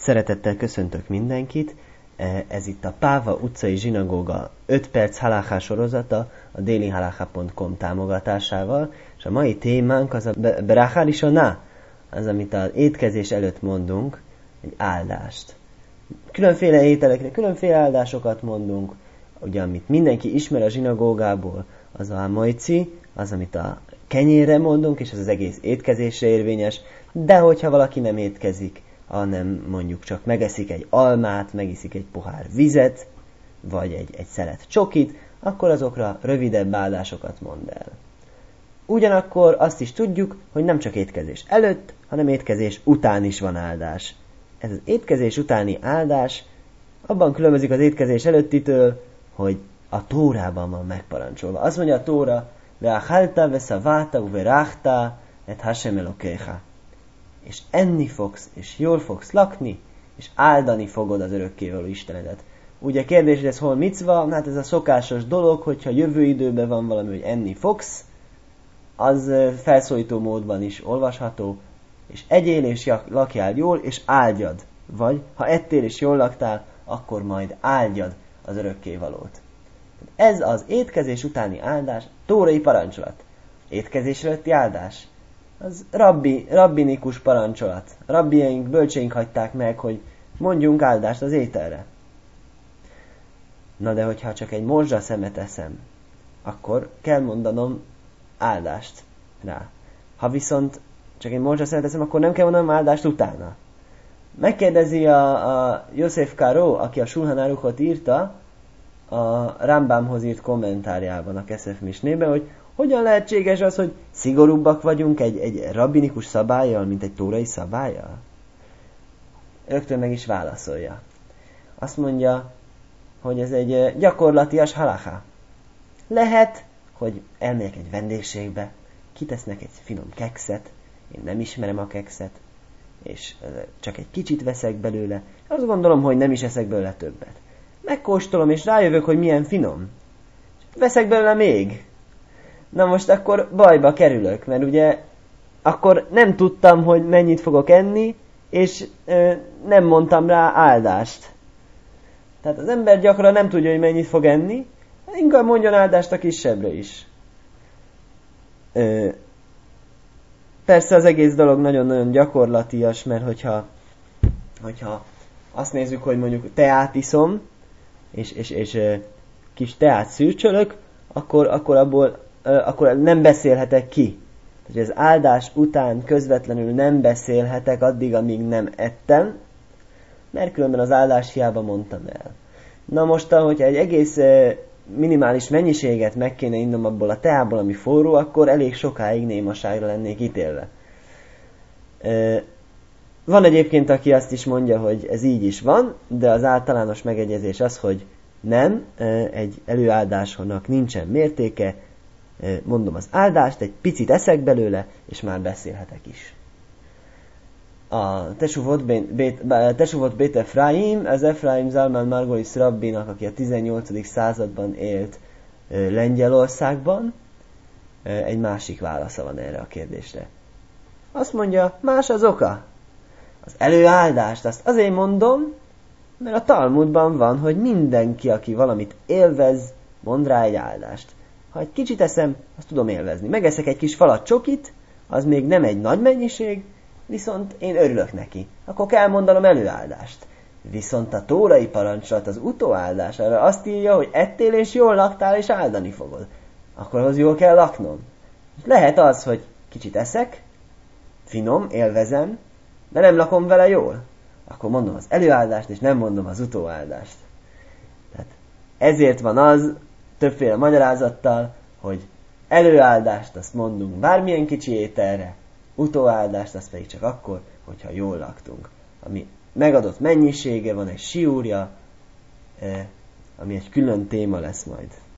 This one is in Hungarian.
Szeretettel köszöntök mindenkit. Ez itt a Páva utcai zsinagóga 5 perc halachá sorozata a dailyhalacha.com támogatásával, és a mai témánk az a Bracha Rishona, az, amit az étkezés előtt mondunk, egy áldást. Különféle ételekre, különféle áldásokat mondunk, ugye, amit mindenki ismer a zsinagógából, az a mojci, az, amit a kenyérre mondunk, és ez az egész étkezésre érvényes, de hogyha valaki nem étkezik, hanem mondjuk csak megeszik egy almát, megiszik egy pohár vizet, vagy egy szelet csokit, akkor azokra rövidebb áldásokat mond el. Ugyanakkor azt is tudjuk, hogy nem csak étkezés előtt, hanem étkezés után is van áldás. Ez az étkezés utáni áldás abban különbözik az étkezés előttitől, hogy a Tórában van megparancsolva. Azt mondja a Tóra, ve'achalta ve'szaváta uveráchta et Hashem Elokéha. És enni fogsz, és jól fogsz lakni, és áldani fogod az örökkévaló Istenedet. Ugye kérdés, hogy ez hol micva? Hát ez a szokásos dolog, hogyha jövő időben van valami, hogy enni fogsz, az felszólító módban is olvasható, és egyél és lakjál jól, és áldjad. Vagy, ha ettél és jól laktál, akkor majd áldjad az örökkévalót. Ez az étkezés utáni áldás, tórai parancsolat. Étkezés előtti áldás. Az rabbinikus parancsolat. Rabbiaink, bölcseink hagyták meg, hogy mondjunk áldást az ételre. Na de hogyha csak egy morzsa szemet eszem, akkor kell mondanom áldást rá. Ha viszont csak egy morzsa szemet eszem, akkor nem kell mondanom áldást utána. Megkérdezi a Yosef Karo, aki a Shulchan Aruchot írta, a Rambamhoz írt kommentárjában, a Kesef Mishnében, hogy hogyan lehetséges az, hogy szigorúbbak vagyunk egy rabbinikus szabállyal, mint egy tórai szabállyal? Rögtön meg is válaszolja. Azt mondja, hogy ez egy gyakorlatias halacha. Lehet, hogy elmegyek egy vendégségbe, kitesznek egy finom kekszet, én nem ismerem a kekszet, és csak egy kicsit veszek belőle, azt gondolom, hogy nem is eszek belőle többet. Megkóstolom, és rájövök, hogy milyen finom. Veszek belőle még. Na most akkor bajba kerülök, mert ugye akkor nem tudtam, hogy mennyit fogok enni, és nem mondtam rá áldást. Tehát az ember gyakran nem tudja, hogy mennyit fog enni, inkább mondjon áldást a kisebbre is. Persze az egész dolog nagyon-nagyon gyakorlatias, mert hogyha azt nézzük, hogy mondjuk teát iszom, és kis teát szürcsölök, akkor nem beszélhetek ki. Tehát az áldás után közvetlenül nem beszélhetek addig, amíg nem ettem, mert különben az áldás hiába mondtam el. Na most, hogyha egy egész minimális mennyiséget meg kéne innom abból a teából, ami forró, akkor elég sokáig némaságra lennék ítélve. Van egyébként, aki azt is mondja, hogy ez így is van, de az általános megegyezés az, hogy nem, egy előáldásnak nincsen mértéke, mondom az áldást, egy picit eszek belőle, és már beszélhetek is. A Tesuvot Bét Efraim, az Efraim Zalman Margolis rabbinak, aki a 18. században élt Lengyelországban, egy másik válasza van erre a kérdésre. Azt mondja, más az oka. Az előáldást azt azért mondom, mert a Talmudban van, hogy mindenki, aki valamit élvez, mond rá egy áldást. Ha egy kicsit eszem, azt tudom élvezni. Megeszek egy kis falat csokit, az még nem egy nagy mennyiség, viszont én örülök neki. Akkor kell mondanom előáldást. Viszont a tórai parancsolat, az utóáldás, arra azt írja, hogy ettél és jól laktál és áldani fogod. Akkor ahhoz jól kell laknom. Lehet az, hogy kicsit eszek, finom, élvezem, de nem lakom vele jól. Akkor mondom az előáldást, és nem mondom az utóáldást. Tehát ezért van az, többféle magyarázattal, hogy előáldást azt mondunk bármilyen kicsi ételre, utóáldást azt pedig csak akkor, hogyha jól laktunk. Ami megadott mennyisége van, egy siúrja, ami egy külön téma lesz majd.